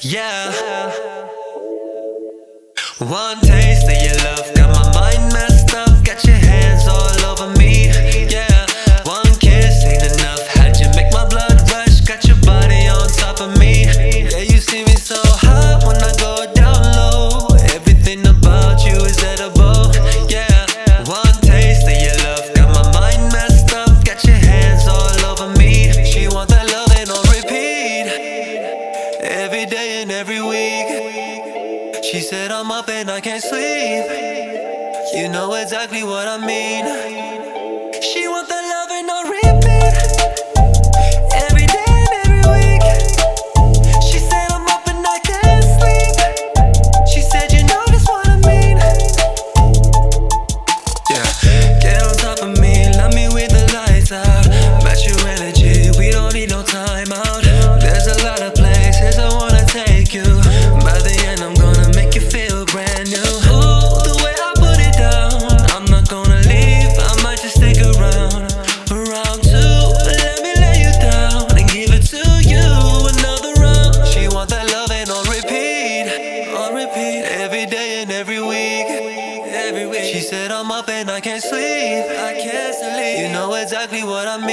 Yeah. One taste of your love got my mind messed up. Got your hands all over me. Yeah. One kiss ain't enough. Had you make my blood rush. Got your body on top of me. Yeah, you see me so hot when I go down low. Everything about you is edible. Yeah. One taste of your love got my mind messed up. Got your hands all over me. She want that loving on repeat every day and every week. She said I'm up and I can't sleep. You know exactly what I mean. She want that loving on repeat every day and every week. She said I'm up and I can't sleep. She said you know just what I mean. Yeah, get on top of me, love me with the lights out. Match your energy, we don't need no time out. There's a lot of places I wanna take you. By the end I'm gonna make you feel brand new. Ooh, the way I put it down, I'm not gonna leave, I might just stick around. Round two, let me lay you down and give it to you another round. She want that loving on repeat every day and every week. She said I'm up and I can't sleep. You know exactly what I mean.